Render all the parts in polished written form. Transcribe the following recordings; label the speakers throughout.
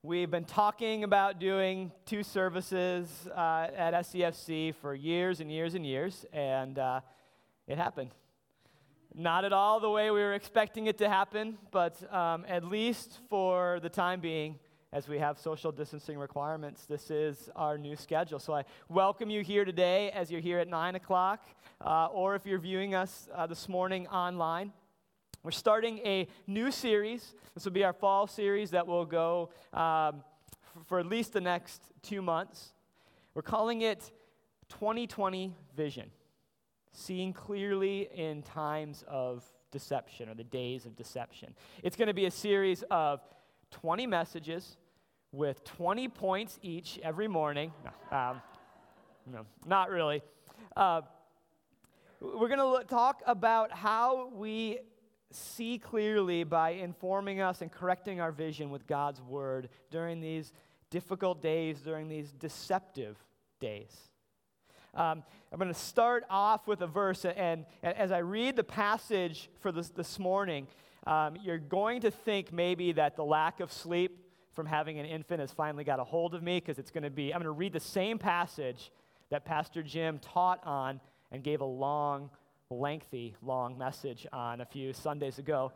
Speaker 1: We've been talking about doing 2 services at SCFC for years and years and years, and it happened. Not at all the way we were expecting it to happen, but at least for the time being, as we have social distancing requirements, this is our new schedule. So I welcome you here today as you're here at 9 o'clock, or if you're viewing us this morning online. We're starting a new series. This will be our fall series that will go for at least the next 2 months. We're calling it 2020 Vision, seeing clearly in times of deception or the days of deception. It's going to be a series of 20 messages with 20 points each every morning. No, not really. We're going to talk about how we see clearly by informing us and correcting our vision with God's Word during these difficult days, during these deceptive days. I'm going to start off with a verse, and as I read the passage for this morning, you're going to think maybe that the lack of sleep from having an infant has finally got a hold of me, because I'm going to read the same passage that Pastor Jim taught on and gave a long message on a few Sundays ago.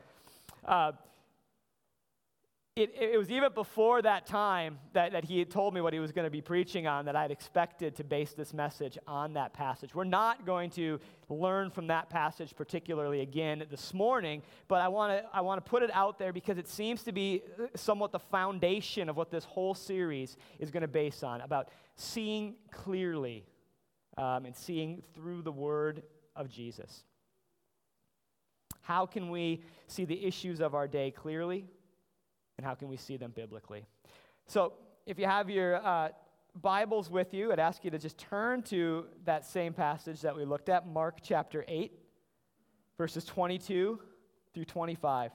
Speaker 1: It was even before that time that he had told me what he was going to be preaching on that I'd expected to base this message on that passage. We're not going to learn from that passage particularly again this morning, but I want to put it out there because it seems to be somewhat the foundation of what this whole series is going to base on, about seeing clearly and seeing through the Word of Jesus. How can we see the issues of our day clearly, and how can we see them biblically? So if you have your Bibles with you, I'd ask you to just turn to that same passage that we looked at, Mark chapter 8, verses 22 through 25.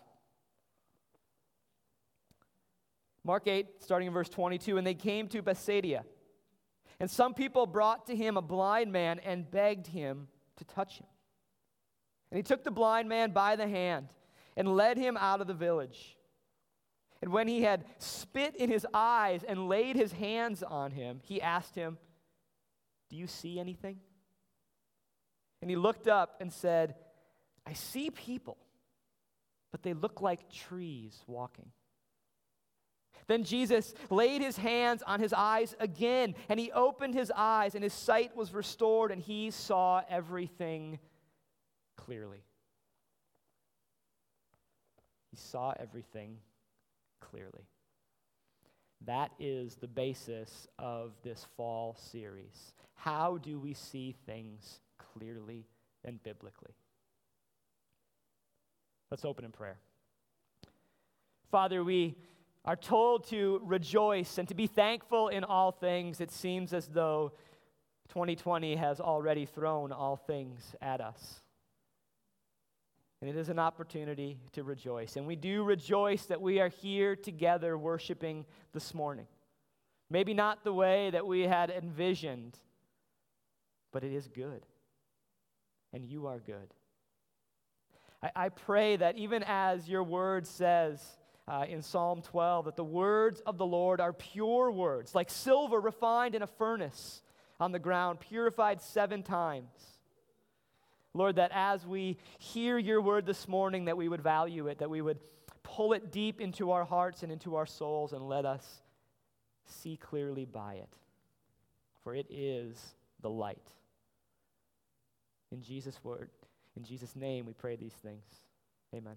Speaker 1: Mark 8, starting in verse 22, and they came to Bethsaida, and some people brought to him a blind man and begged him to touch him. And he took the blind man by the hand and led him out of the village. And when he had spit in his eyes and laid his hands on him, he asked him, "Do you see anything?" And he looked up and said, "I see people, but they look like trees walking." Then Jesus laid his hands on his eyes again, and he opened his eyes, and his sight was restored, and he saw everything clearly. He saw everything clearly. That is the basis of this fall series. How do we see things clearly and biblically? Let's open in prayer. Father, we are told to rejoice and to be thankful in all things. It seems as though 2020 has already thrown all things at us. And it is an opportunity to rejoice. And we do rejoice that we are here together worshiping this morning. Maybe not the way that we had envisioned, but it is good. And you are good. I pray that even as your word says in Psalm 12, that the words of the Lord are pure words, like silver refined in a furnace on the ground, purified 7 times. Lord, that as we hear your word this morning, that we would value it, that we would pull it deep into our hearts and into our souls, and let us see clearly by it. For it is the light. In Jesus' word, in Jesus' name, we pray these things. Amen.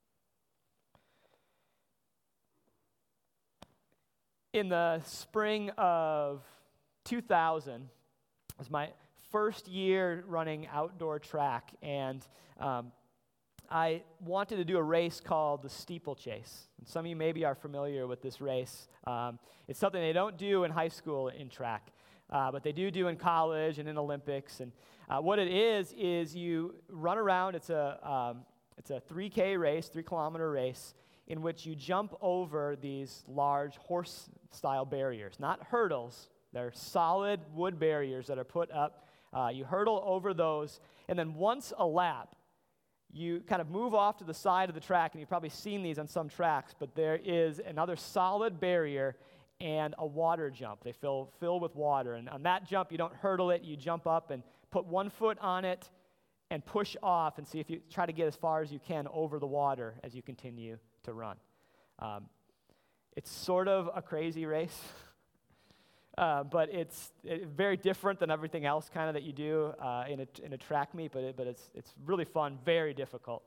Speaker 1: In the spring of 2000, was my first year running outdoor track, and I wanted to do a race called the steeplechase. And some of you maybe are familiar with this race. It's something they don't do in high school in track, but they do in college and in Olympics. And what it is you run around. It's a 3K race, 3-kilometer race, in which you jump over these large horse-style barriers, not hurdles. They're solid wood barriers that are put up. You hurdle over those, and then once a lap, you kind of move off to the side of the track, and you've probably seen these on some tracks, but there is another solid barrier and a water jump. They fill with water, and on that jump, you don't hurdle it. You jump up and put one foot on it and push off and see if you try to get as far as you can over the water as you continue to run. It's sort of a crazy race, but it's very different than everything else kind of that you do in a track meet, but it's really fun, very difficult.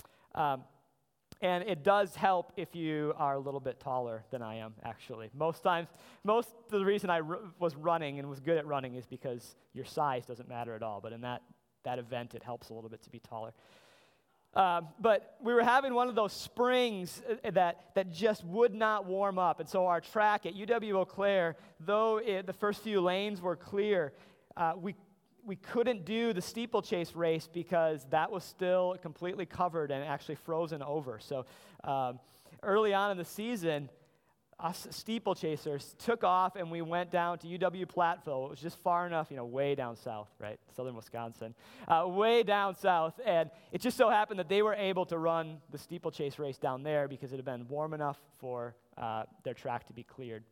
Speaker 1: And it does help if you are a little bit taller than I am, actually. Most of the reason I was running and was good at running is because your size doesn't matter at all, but in that event, it helps a little bit to be taller. But we were having one of those springs that just would not warm up. And so our track at UW-Eau Claire, though the first few lanes were clear, we couldn't do the steeplechase race because that was still completely covered and actually frozen over. So early on in the season, us steeplechasers took off and we went down to UW-Platteville. It was just far enough, way down south, right? Southern Wisconsin. Way down south. And it just so happened that they were able to run the steeplechase race down there because it had been warm enough for their track to be cleared.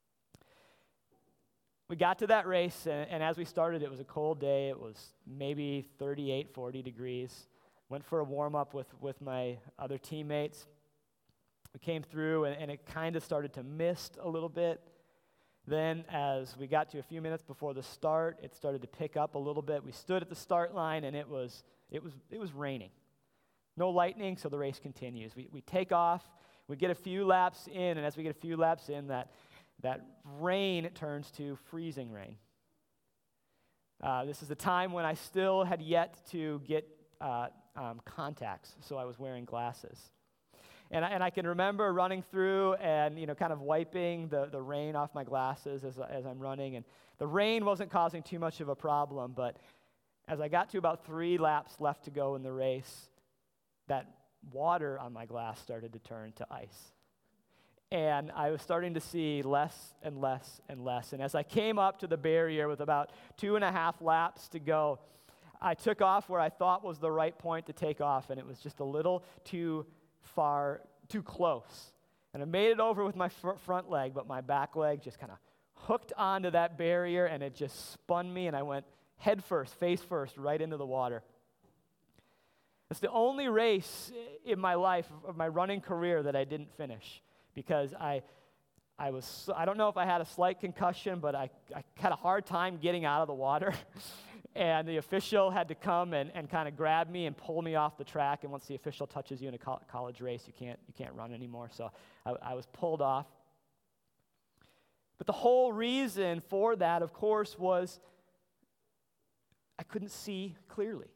Speaker 1: We got to that race, and as we started, it was a cold day. It was maybe 38, 40 degrees. Went for a warm-up with my other teammates. We came through, and it kind of started to mist a little bit. Then as we got to a few minutes before the start, it started to pick up a little bit. We stood at the start line, and it was raining. No lightning, so the race continues. We take off. We get a few laps in, and as we get a few laps in, that rain turns to freezing rain. This is the time when I still had yet to get contacts, so I was wearing glasses. And I can remember running through and kind of wiping the rain off my glasses as I'm running. And the rain wasn't causing too much of a problem, but as I got to about 3 laps left to go in the race, that water on my glass started to turn to ice. And I was starting to see less and less and less. And as I came up to the barrier with about 2.5 laps to go, I took off where I thought was the right point to take off, and it was just a little too close. And I made it over with my front leg, but my back leg just kind of hooked onto that barrier, and it just spun me, and I went head first, face first, right into the water. It's the only race in my life, of my running career, that I didn't finish. Because I don't know if I had a slight concussion, but I had a hard time getting out of the water. And the official had to come and kind of grab me and pull me off the track. And once the official touches you in a college race, you can't run anymore. So I was pulled off. But the whole reason for that, of course, was I couldn't see clearly.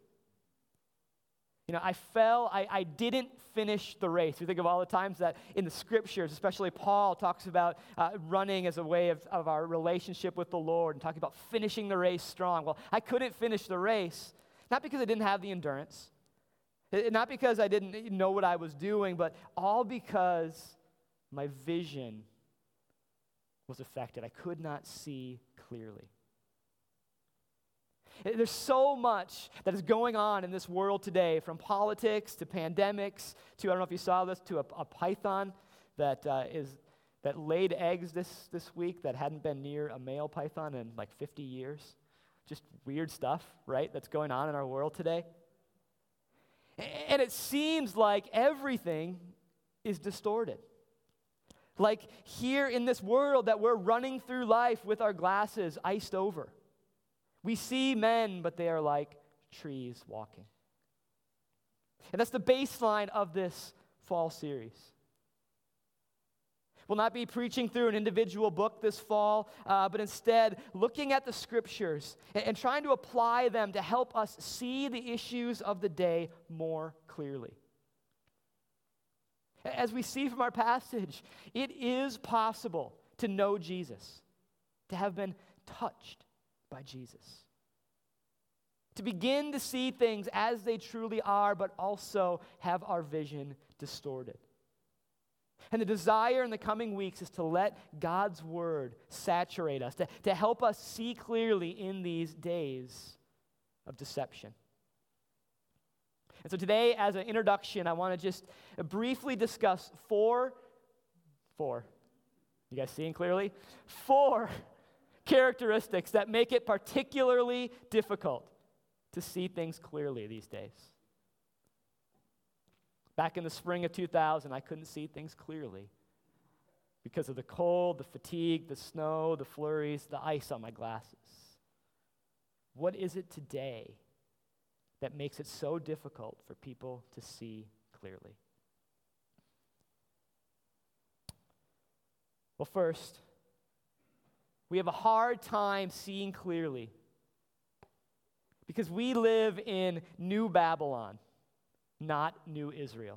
Speaker 1: I didn't finish the race. We think of all the times that in the scriptures, especially Paul talks about running as a way of our relationship with the Lord and talking about finishing the race strong. Well, I couldn't finish the race, not because I didn't have the endurance, not because I didn't know what I was doing, but all because my vision was affected. I could not see clearly. There's so much that is going on in this world today, from politics to pandemics to, I don't know if you saw this, to a python that laid eggs this week that hadn't been near a male python in like 50 years. Just weird stuff, right, that's going on in our world today. And it seems like everything is distorted. Like here in this world that we're running through life with our glasses iced over. We see men, but they are like trees walking. And that's the baseline of this fall series. We'll not be preaching through an individual book this fall, but instead looking at the scriptures and trying to apply them to help us see the issues of the day more clearly. As we see from our passage, it is possible to know Jesus, to have been touched by Jesus. To begin to see things as they truly are, but also have our vision distorted. And the desire in the coming weeks is to let God's word saturate us, to help us see clearly in these days of deception. And so today, as an introduction, I want to just briefly discuss four, you guys seeing clearly? 4 characteristics that make it particularly difficult to see things clearly these days. Back in the spring of 2000, I couldn't see things clearly because of the cold, the fatigue, the snow, the flurries, the ice on my glasses. What is it today that makes it so difficult for people to see clearly? Well, first, we have a hard time seeing clearly because we live in New Babylon, not New Israel.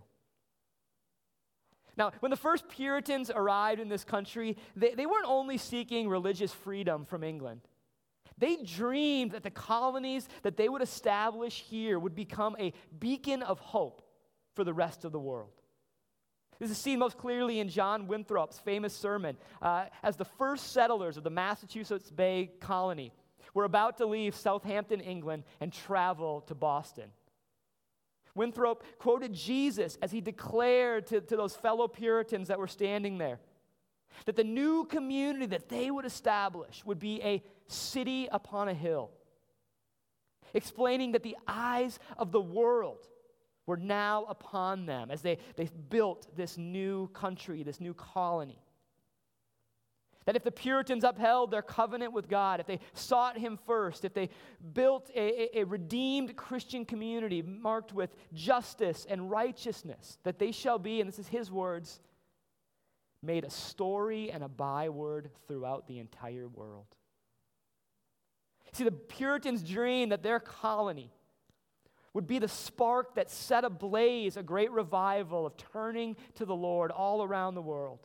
Speaker 1: Now, when the first Puritans arrived in this country, they weren't only seeking religious freedom from England. They dreamed that the colonies that they would establish here would become a beacon of hope for the rest of the world. This is seen most clearly in John Winthrop's famous sermon as the first settlers of the Massachusetts Bay Colony were about to leave Southampton, England, and travel to Boston. Winthrop quoted Jesus as he declared to those fellow Puritans that were standing there that the new community that they would establish would be a city upon a hill, explaining that the eyes of the world were now upon them as they built this new country, this new colony. That if the Puritans upheld their covenant with God, if they sought Him first, if they built a redeemed Christian community marked with justice and righteousness, that they shall be, and this is His words, made a story and a byword throughout the entire world. See, the Puritans dreamed that their colony would be the spark that set ablaze a great revival of turning to the Lord all around the world.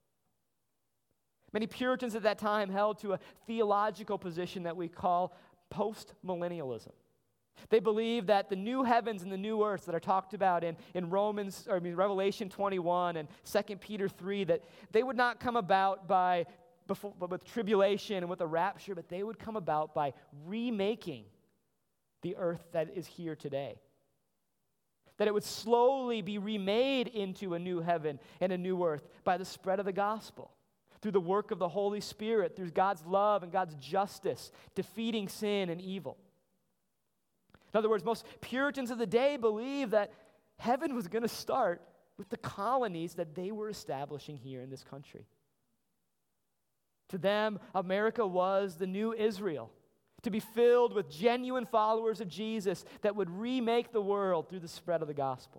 Speaker 1: Many Puritans at that time held to a theological position that we call post-millennialism. They believed that the new heavens and the new earth that are talked about in Revelation 21 and 2 Peter 3, that they would not come about with tribulation and with a rapture, but they would come about by remaking the earth that is here today. That it would slowly be remade into a new heaven and a new earth by the spread of the gospel, through the work of the Holy Spirit, through God's love and God's justice, defeating sin and evil. In other words, most Puritans of the day believed that heaven was going to start with the colonies that they were establishing here in this country. To them, America was the new Israel, to be filled with genuine followers of Jesus that would remake the world through the spread of the gospel.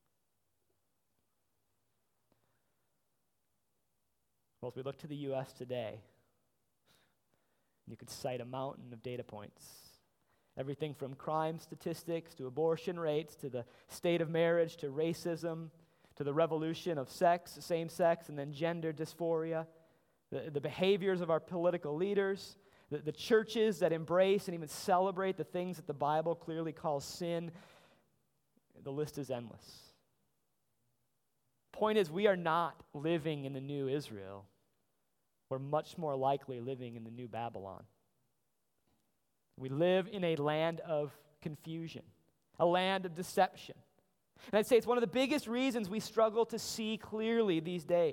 Speaker 1: Well, as we look to the U.S. today, you could cite a mountain of data points. Everything from crime statistics to abortion rates to the state of marriage to racism to the revolution of sex, same sex, and then gender dysphoria, the behaviors of our political leaders, the churches that embrace and even celebrate the things that the Bible clearly calls sin. The list is endless. Point is, we are not living in the new Israel. We're much more likely living in the new Babylon. We live in a land of confusion, a land of deception. And I'd say it's one of the biggest reasons we struggle to see clearly these days.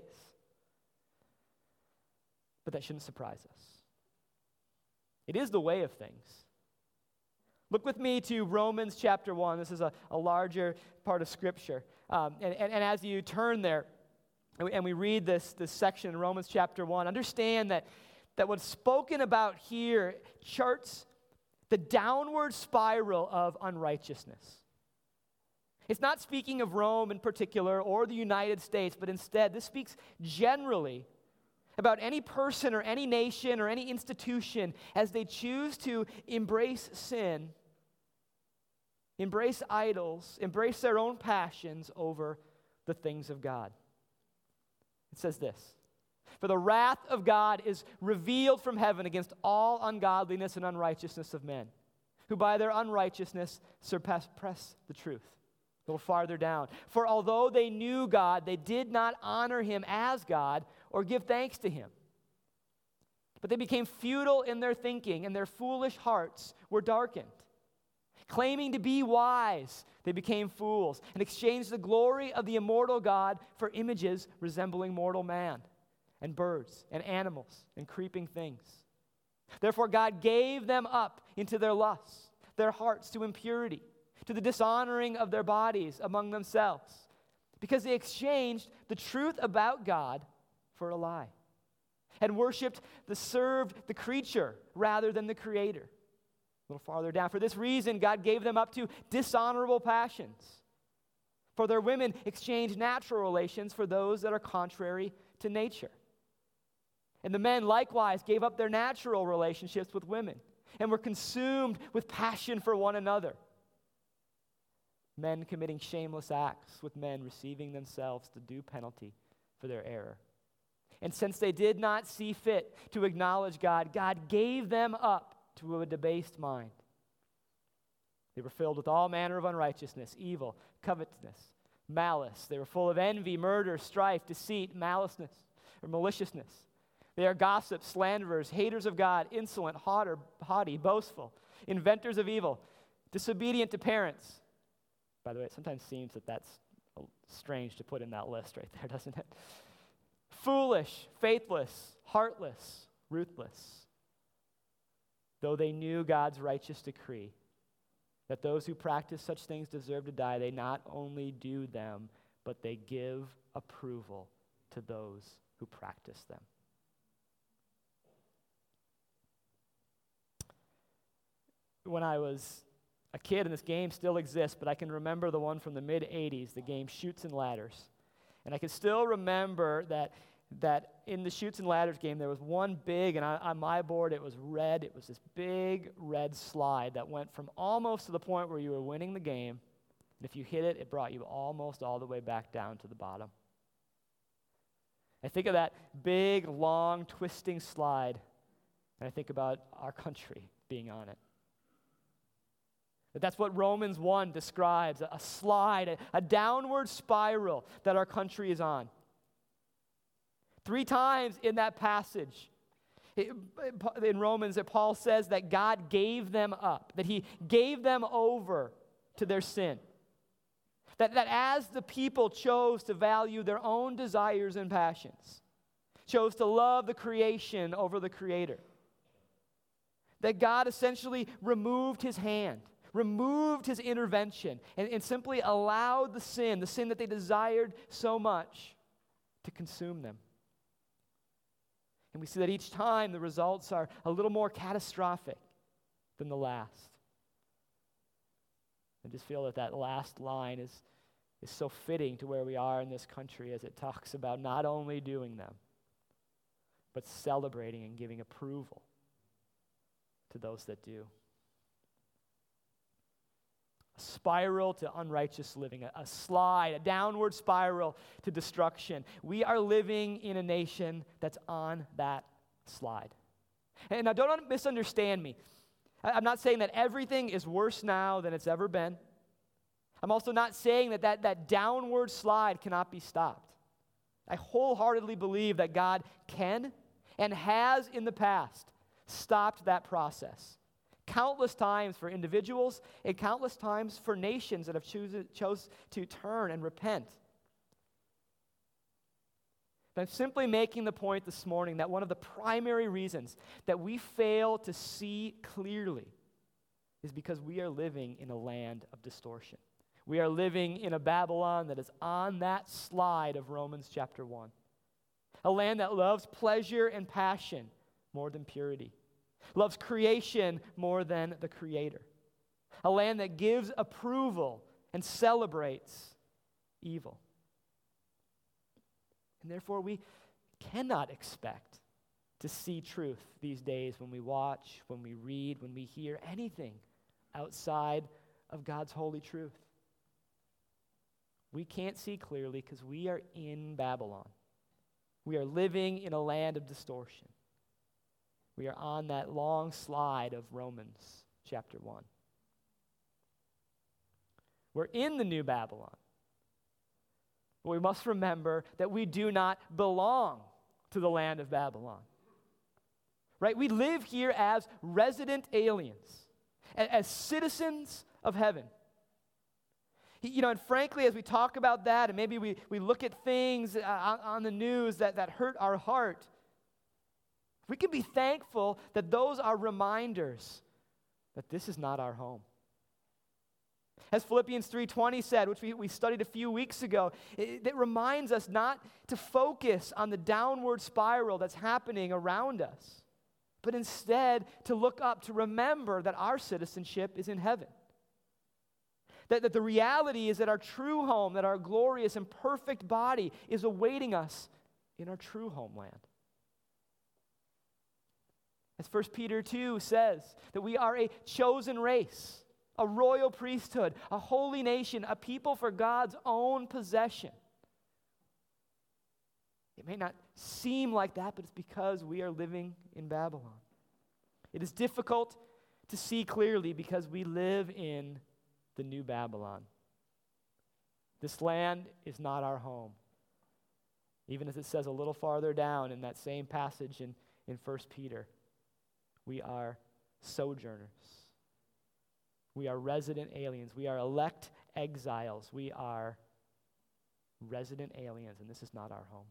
Speaker 1: But that shouldn't surprise us. It is the way of things. Look with me to Romans chapter 1. This is a larger part of Scripture. And as you turn there, and we read this section in Romans chapter 1, understand that what's spoken about here charts the downward spiral of unrighteousness. It's not speaking of Rome in particular or the United States, but instead this speaks generally about any person or any nation or any institution as they choose to embrace sin, embrace idols, embrace their own passions over the things of God. It says this: "For the wrath of God is revealed from heaven against all ungodliness and unrighteousness of men, who by their unrighteousness suppress the truth." A little farther down. "For although they knew God, they did not honor Him as God or give thanks to Him. But they became futile in their thinking, and their foolish hearts were darkened. Claiming to be wise, they became fools and exchanged the glory of the immortal God for images resembling mortal man and birds and animals and creeping things. Therefore, God gave them up into their lusts, their hearts to impurity, to the dishonoring of their bodies among themselves, because they exchanged the truth about God for a lie and served the creature rather than the Creator. A little farther down, for this reason, God gave them up to dishonorable passions. For their women exchanged natural relations for those that are contrary to nature. And the men likewise gave up their natural relationships with women and were consumed with passion for one another. Men committing shameless acts with men, receiving themselves the due penalty for their error. And since they did not see fit to acknowledge God, God gave them up to a debased mind. They were filled with all manner of unrighteousness, evil, covetousness, malice. They were full of envy, murder, strife, deceit, maliciousness. They are gossips, slanderers, haters of God, insolent, haughty, boastful, inventors of evil, disobedient to parents. By the way, it sometimes seems that that's strange to put in that list right there, doesn't it? Foolish, faithless, heartless, ruthless. Though they knew God's righteous decree that those who practice such things deserve to die, they not only do them, but they give approval to those who practice them. When I was a kid, and this game still exists, but I can remember the one from the mid-'80s, the game Chutes and Ladders. And I can still remember that in the Chutes and Ladders game, there was one big, and on my board it was red. It was this big red slide that went from almost to the point where you were winning the game, and if you hit it, it brought you almost all the way back down to the bottom. I think of that big, long, twisting slide, and I think about our country being on it. That's what Romans 1 describes, a slide, a downward spiral that our country is on. 3 times in that passage, in Romans, that Paul says that God gave them up, that he gave them over to their sin. That as the people chose to value their own desires and passions, chose to love the creation over the Creator, that God essentially removed his hand, removed his intervention, and simply allowed the sin that they desired so much, to consume them. And we see that each time the results are a little more catastrophic than the last. I just feel that last line is so fitting to where we are in this country, as it talks about not only doing them, but celebrating and giving approval to those that do. A spiral to unrighteous living, a slide, a downward spiral to destruction. We are living in a nation that's on that slide. And now don't misunderstand me. I'm not saying that everything is worse now than it's ever been. I'm also not saying that downward slide cannot be stopped. I wholeheartedly believe that God can and has in the past stopped that process. Countless times for individuals and countless times for nations that have chose to turn and repent. But I'm simply making the point this morning that one of the primary reasons that we fail to see clearly is because we are living in a land of distortion. We are living in a Babylon that is on that slide of Romans chapter 1. A land that loves pleasure and passion more than purity. Loves creation more than the Creator. A land that gives approval and celebrates evil. And therefore, we cannot expect to see truth these days when we watch, when we read, when we hear anything outside of God's holy truth. We can't see clearly because we are in Babylon. We are living in a land of distortion. We are on that long slide of Romans chapter 1. We're in the new Babylon. But we must remember that we do not belong to the land of Babylon. Right? We live here as resident aliens, as citizens of heaven. And frankly, as we talk about that, and maybe we look at things on the news that hurt our heart, we can be thankful that those are reminders that this is not our home. As Philippians 3:20 said, which we studied a few weeks ago, it reminds us not to focus on the downward spiral that's happening around us, but instead to look up, to remember that our citizenship is in heaven. That the reality is that our true home, that our glorious and perfect body is awaiting us in our true homeland. As 1 Peter 2 says, that we are a chosen race, a royal priesthood, a holy nation, a people for God's own possession. It may not seem like that, but it's because we are living in Babylon. It is difficult to see clearly because we live in the new Babylon. This land is not our home. Even as it says a little farther down in that same passage in 1 Peter, we are sojourners. We are resident aliens. We are elect exiles. We are resident aliens, and this is not our home.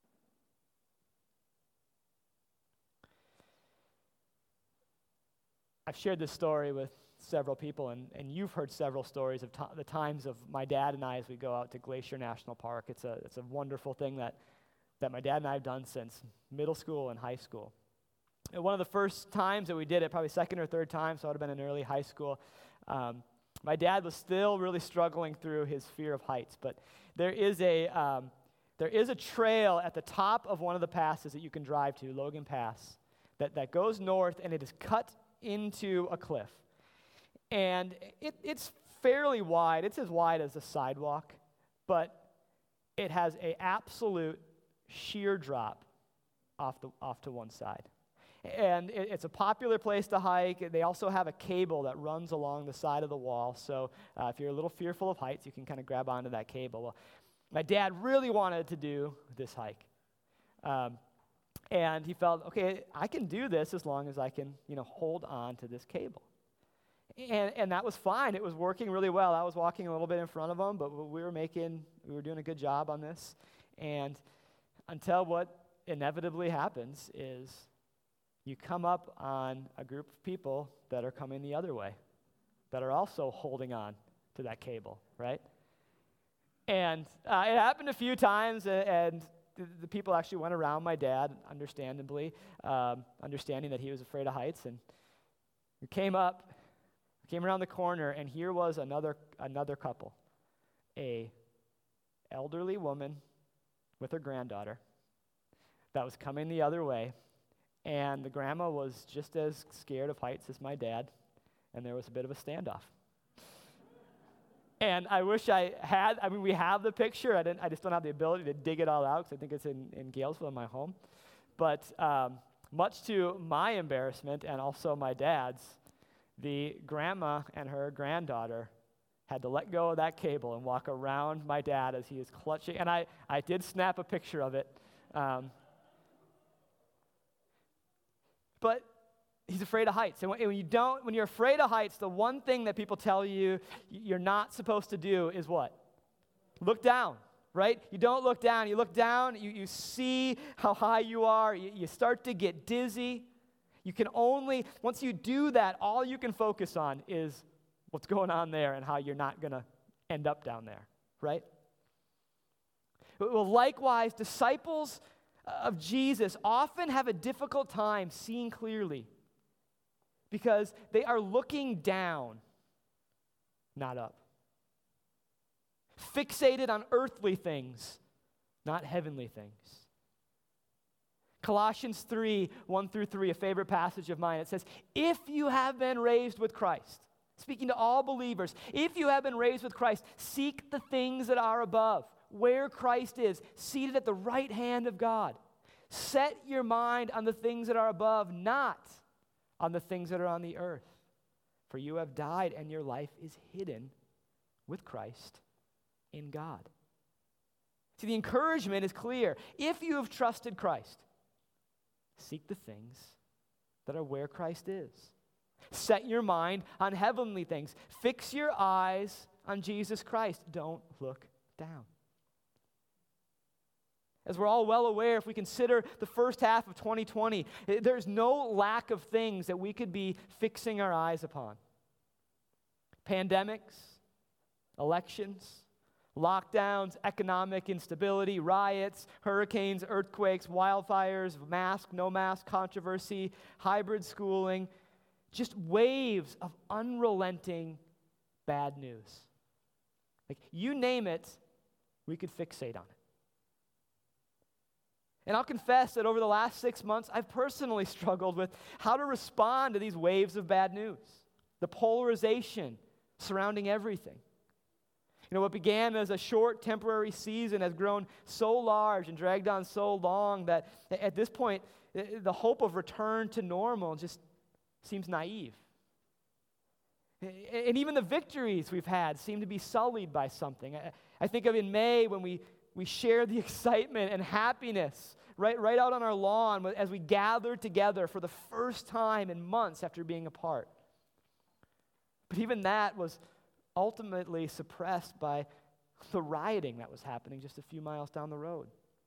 Speaker 1: I've shared this story with several people, and you've heard several stories of the times of my dad and I as we go out to Glacier National Park. It's a wonderful thing that my dad and I have done since middle school and high school. And one of the first times that we did it, probably second or third time, so I would have been in early high school, my dad was still really struggling through his fear of heights. But there is a trail at the top of one of the passes that you can drive to, Logan Pass, that goes north, and it is cut into a cliff. And it's fairly wide. It's as wide as a sidewalk, but it has an absolute sheer drop off to one side. And it's a popular place to hike. They also have a cable that runs along the side of the wall. So if you're a little fearful of heights, you can kind of grab onto that cable. Well, my dad really wanted to do this hike. And he felt, okay, I can do this as long as I can, hold on to this cable. And that was fine. It was working really well. I was walking a little bit in front of him, but we were doing a good job on this. And until what inevitably happens is you come up on a group of people that are coming the other way, that are also holding on to that cable, right? And it happened a few times, and the people actually went around my dad, understandably, understanding that he was afraid of heights. And we came around the corner, and here was another couple, a elderly woman with her granddaughter that was coming the other way. And the grandma was just as scared of heights as my dad, and there was a bit of a standoff. And I wish we have the picture. I just don't have the ability to dig it all out because I think it's in Galesville in my home. But much to my embarrassment and also my dad's, the grandma and her granddaughter had to let go of that cable and walk around my dad as he is clutching. And I did snap a picture of it. But he's afraid of heights. And when you're afraid of heights, the one thing that people tell you you're not supposed to do is what? Look down, right? You don't look down. You look down, you see how high you are. You start to get dizzy. Once you do that, all you can focus on is what's going on there and how you're not going to end up down there, right? Well, likewise, disciples of Jesus often have a difficult time seeing clearly because they are looking down, not up. Fixated on earthly things, not heavenly things. Colossians 3, 1-3, a favorite passage of mine, it says, if you have been raised with Christ, speaking to all believers, if you have been raised with Christ, seek the things that are above, where Christ is, seated at the right hand of God. Set your mind on the things that are above, not on the things that are on the earth. For you have died, and your life is hidden with Christ in God. See, the encouragement is clear. If you have trusted Christ, seek the things that are where Christ is. Set your mind on heavenly things. Fix your eyes on Jesus Christ. Don't look down. As we're all well aware, if we consider the first half of 2020, there's no lack of things that we could be fixing our eyes upon. Pandemics, elections, lockdowns, economic instability, riots, hurricanes, earthquakes, wildfires, mask, no mask controversy, hybrid schooling, just waves of unrelenting bad news. Like, you name it, we could fixate on it. And I'll confess that over the last 6 months, I've personally struggled with how to respond to these waves of bad news, the polarization surrounding everything. You know, what began as a short temporary season has grown so large and dragged on so long that at this point, the hope of return to normal just seems naive. And even the victories we've had seem to be sullied by something. I think of in May when we shared the excitement and happiness right out on our lawn as we gathered together for the first time in months after being apart. But even that was ultimately suppressed by the rioting that was happening just a few miles down the road.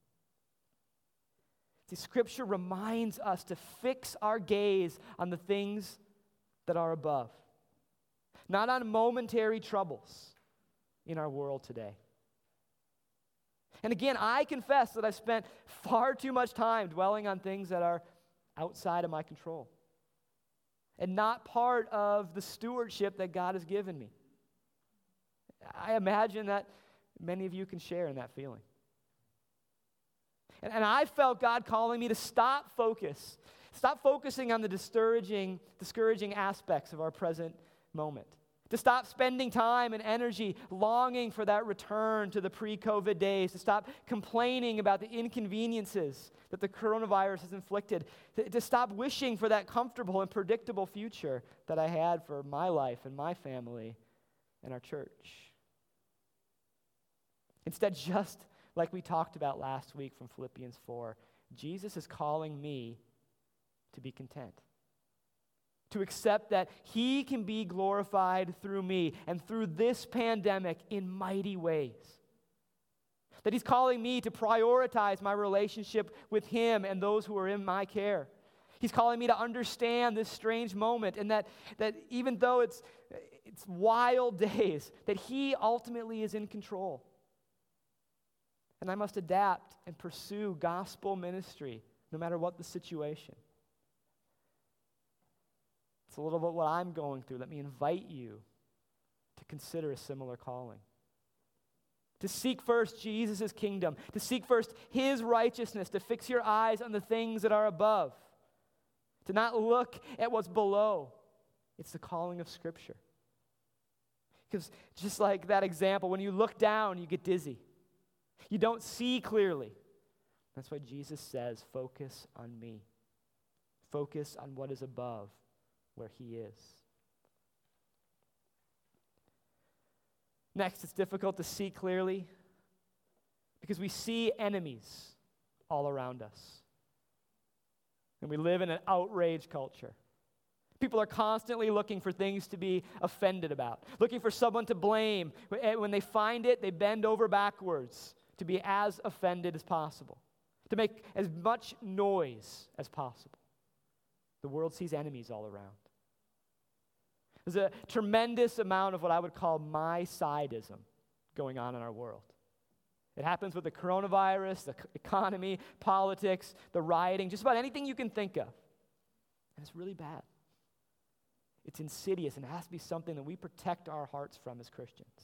Speaker 1: See, Scripture reminds us to fix our gaze on the things that are above, not on momentary troubles in our world today. And again, I confess that I've spent far too much time dwelling on things that are outside of my control and not part of the stewardship that God has given me. I imagine that many of you can share in that feeling. And I felt God calling me to stop focusing on the discouraging aspects of our present moment. To stop spending time and energy longing for that return to the pre-COVID days, to stop complaining about the inconveniences that the coronavirus has inflicted, to stop wishing for that comfortable and predictable future that I had for my life and my family and our church. Instead, just like we talked about last week from Philippians 4, Jesus is calling me to be content, to accept that He can be glorified through me and through this pandemic in mighty ways. That He's calling me to prioritize my relationship with Him and those who are in my care. He's calling me to understand this strange moment, and that even though it's wild days, that He ultimately is in control. And I must adapt and pursue gospel ministry no matter what the situation. It's a little bit what I'm going through. Let me invite you to consider a similar calling. To seek first Jesus' kingdom, to seek first His righteousness, to fix your eyes on the things that are above, to not look at what's below. It's the calling of Scripture. Because just like that example, when you look down, you get dizzy. You don't see clearly. That's why Jesus says, focus on me. Focus on what is above, where He is. Next, it's difficult to see clearly because we see enemies all around us. And we live in an outrage culture. People are constantly looking for things to be offended about, looking for someone to blame. When they find it, they bend over backwards to be as offended as possible, to make as much noise as possible. The world sees enemies all around. There's a tremendous amount of what I would call my-sidism going on in our world. It happens with the coronavirus, the economy, politics, the rioting, just about anything you can think of. And it's really bad. It's insidious, and it has to be something that we protect our hearts from as Christians.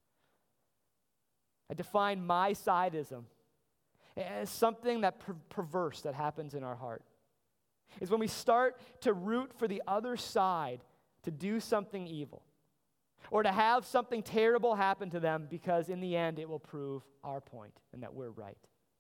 Speaker 1: I define my-sidism as something that perverse that happens in our heart. It's when we start to root for the other side to do something evil, or to have something terrible happen to them because in the end it will prove our point and that we're right.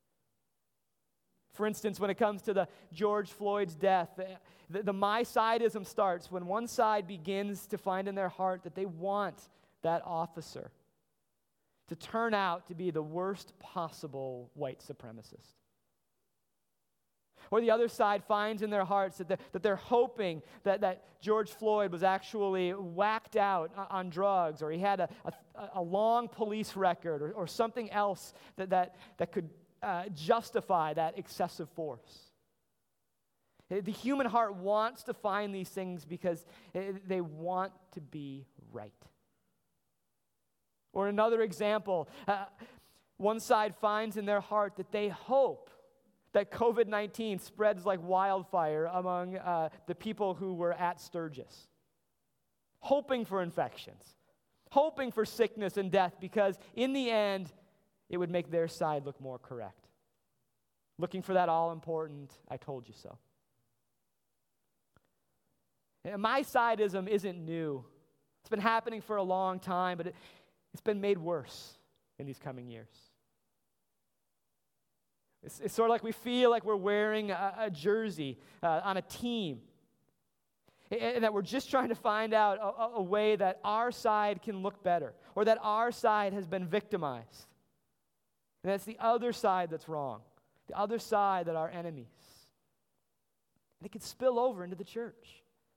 Speaker 1: For instance, when it comes to the George Floyd's death, the my-sidism starts when one side begins to find in their heart that they want that officer to turn out to be the worst possible white supremacist. Or the other side finds in their hearts that they're hoping that George Floyd was actually whacked out on drugs, or he had a long police record, or something else that could justify that excessive force. The human heart wants to find these things because they want to be right. Or another example, one side finds in their heart that they hope that COVID-19 spreads like wildfire among the people who were at Sturgis, hoping for infections, hoping for sickness and death, because in the end, it would make their side look more correct. Looking for that all-important, I told you so. And my sidism isn't new. It's been happening for a long time, but it's been made worse in these coming years. It's sort of like we feel like we're wearing a jersey on a team, and that we're just trying to find out a way that our side can look better, or that our side has been victimized. And that's the other side that's wrong, the other side that are enemies. And it can spill over into the church.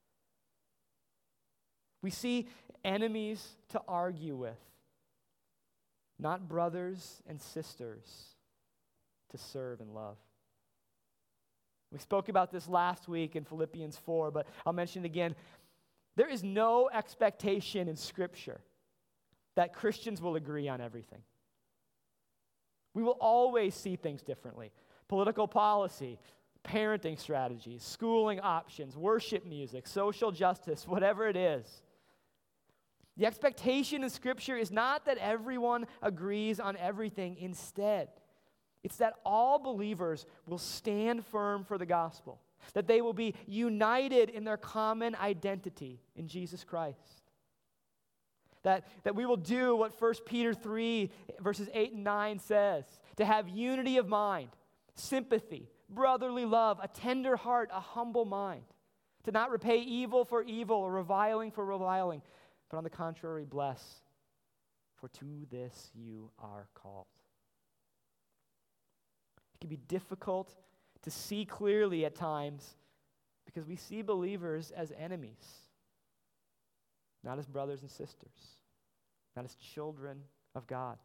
Speaker 1: We see enemies to argue with, not brothers and sisters to serve and love. We spoke about this last week in Philippians 4, but I'll mention it again. There is no expectation in Scripture that Christians will agree on everything. We will always see things differently. Political policy, parenting strategies, schooling options, worship music, social justice, whatever it is. The expectation in Scripture is not that everyone agrees on everything. Instead, it's that all believers will stand firm for the gospel, that they will be united in their common identity in Jesus Christ. That we will do what 1 Peter 3, verses 8 and 9 says, to have unity of mind, sympathy, brotherly love, a tender heart, a humble mind, to not repay evil for evil or reviling for reviling, but on the contrary, bless, for to this you are called. It can be difficult to see clearly at times because we see believers as enemies, not as brothers and sisters, not as children of God.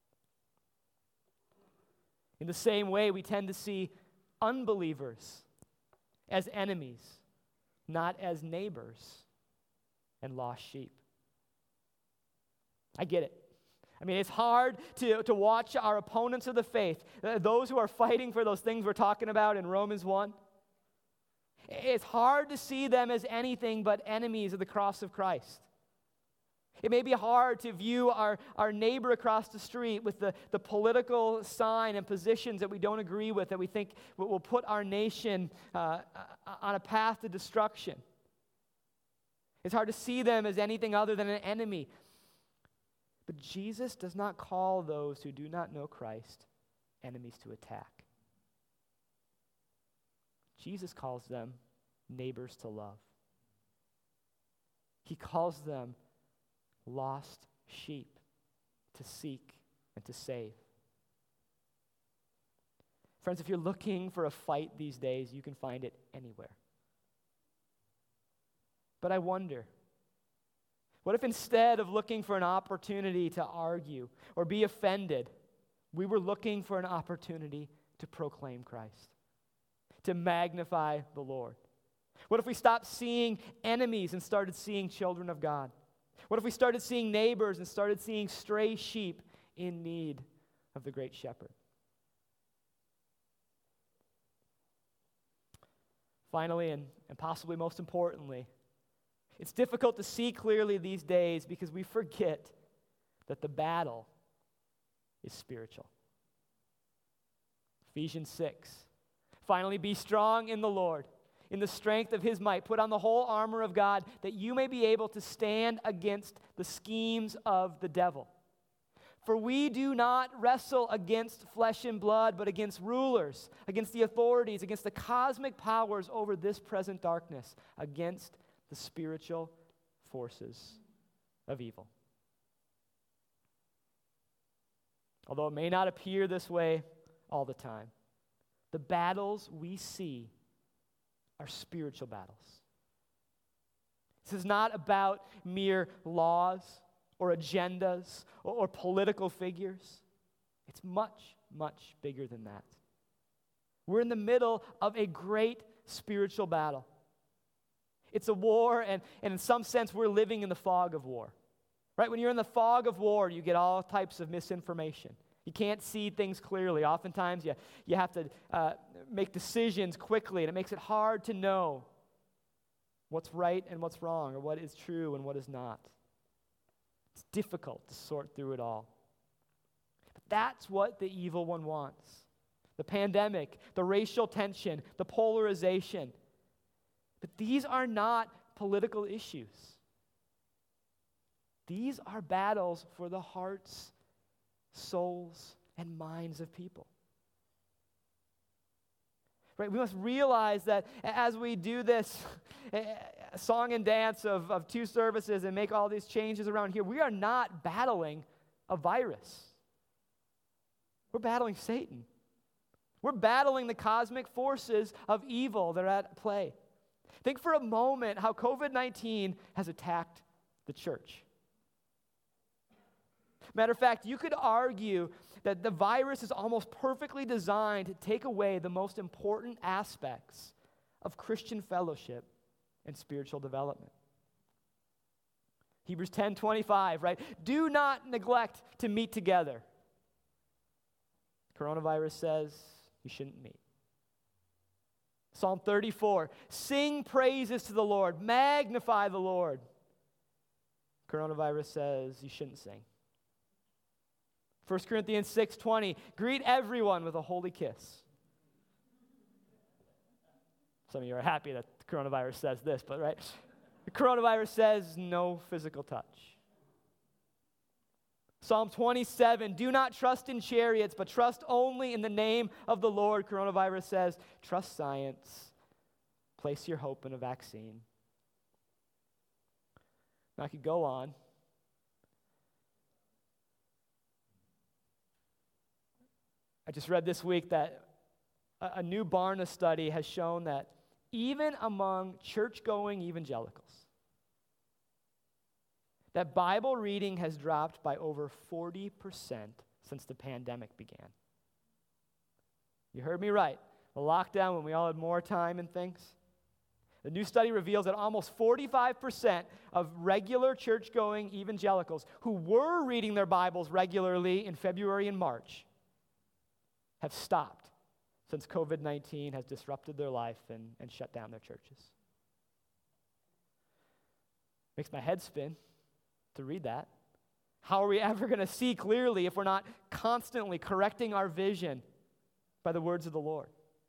Speaker 1: In the same way, we tend to see unbelievers as enemies, not as neighbors and lost sheep. I get it. I mean, it's hard to watch our opponents of the faith, those who are fighting for those things we're talking about in Romans 1. It's hard to see them as anything but enemies of the cross of Christ. It may be hard to view our neighbor across the street with the political sign and positions that we don't agree with, that we think will put our nation on a path to destruction. It's hard to see them as anything other than an enemy. But Jesus does not call those who do not know Christ enemies to attack. Jesus calls them neighbors to love. He calls them lost sheep to seek and to save. Friends, if you're looking for a fight these days, you can find it anywhere. But I wonder, what if instead of looking for an opportunity to argue or be offended, we were looking for an opportunity to proclaim Christ, to magnify the Lord? What if we stopped seeing enemies and started seeing children of God? What if we started seeing neighbors and started seeing stray sheep in need of the great shepherd? Finally, and possibly most importantly, it's difficult to see clearly these days because we forget that the battle is spiritual. Ephesians 6. Finally, be strong in the Lord, in the strength of his might. Put on the whole armor of God, that you may be able to stand against the schemes of the devil. For we do not wrestle against flesh and blood, but against rulers, against the authorities, against the cosmic powers over this present darkness, against the spiritual forces of evil. Although it may not appear this way all the time, the battles we see are spiritual battles. This is not about mere laws or agendas or political figures. It's much, much bigger than that. We're in the middle of a great spiritual battle. It's a war, and in some sense, we're living in the fog of war. Right? When you're in the fog of war, you get all types of misinformation. You can't see things clearly. Oftentimes, you have to make decisions quickly, and it makes it hard to know what's right and what's wrong, or what is true and what is not. It's difficult to sort through it all. But that's what the evil one wants. The pandemic, the racial tension, the polarization. But these are not political issues. These are battles for the hearts, souls, and minds of people. Right? We must realize that as we do this song and dance of 2 services and make all these changes around here, we are not battling a virus. We're battling Satan. We're battling the cosmic forces of evil that are at play. Think for a moment how COVID-19 has attacked the church. Matter of fact, you could argue that the virus is almost perfectly designed to take away the most important aspects of Christian fellowship and spiritual development. Hebrews 10:25, right? Do not neglect to meet together. Coronavirus says you shouldn't meet. Psalm 34, sing praises to the Lord, magnify the Lord. Coronavirus says you shouldn't sing. 1 Corinthians 6:20, greet everyone with a holy kiss. Some of you are happy that the coronavirus says this, but right? The coronavirus says no physical touch. Psalm 27, do not trust in chariots, but trust only in the name of the Lord. Coronavirus says, trust science. Place your hope in a vaccine. Now I could go on. I just read this week that a new Barna study has shown that even among church-going evangelicals, that Bible reading has dropped by over 40% since the pandemic began. You heard me right. The lockdown, when we all had more time and things. The new study reveals that almost 45% of regular church-going evangelicals who were reading their Bibles regularly in February and March have stopped since COVID-19 has disrupted their life and shut down their churches. Makes my head spin to read that. How are we ever going to see clearly if we're not constantly correcting our vision by the words of the Lord?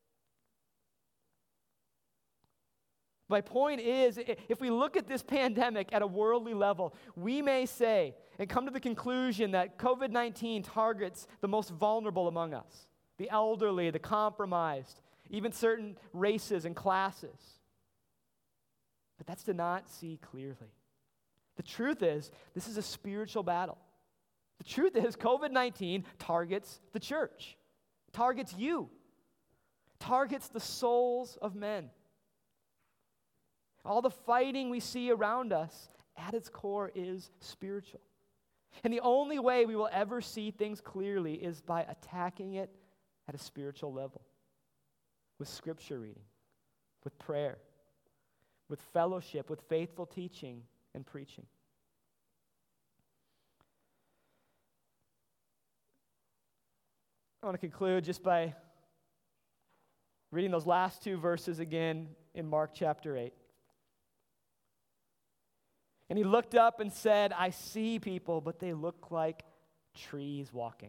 Speaker 1: My point is, if we look at this pandemic at a worldly level, we may say and come to the conclusion that COVID-19 targets the most vulnerable among us, the elderly, the compromised, even certain races and classes. But that's to not see clearly. The truth is, this is a spiritual battle. The truth is, COVID-19 targets the church, targets you, targets the souls of men. All the fighting we see around us, at its core, is spiritual. And the only way we will ever see things clearly is by attacking it at a spiritual level, with scripture reading, with prayer, with fellowship, with faithful teaching and preaching. I want to conclude just by reading those last 2 verses again in Mark chapter 8. And he looked up and said, I see people, but they look like trees walking.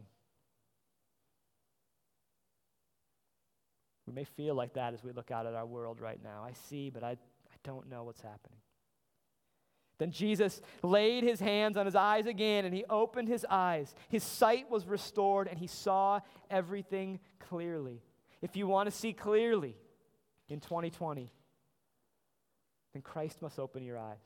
Speaker 1: We may feel like that as we look out at our world right now. I see, but I don't know what's happening. Then Jesus laid his hands on his eyes again, and he opened his eyes. His sight was restored, and he saw everything clearly. If you want to see clearly in 2020, then Christ must open your eyes.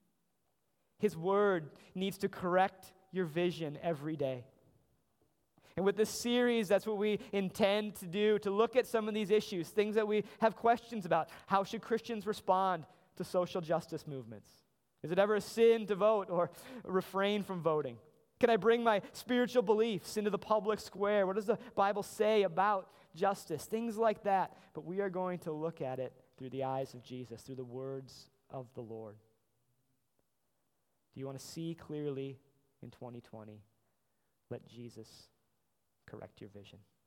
Speaker 1: His word needs to correct your vision every day. And with this series, that's what we intend to do, to look at some of these issues, things that we have questions about. How should Christians respond to social justice movements? Is it ever a sin to vote or refrain from voting? Can I bring my spiritual beliefs into the public square? What does the Bible say about justice? Things like that. But we are going to look at it through the eyes of Jesus, through the words of the Lord. Do you want to see clearly in 2020? Let Jesus correct your vision.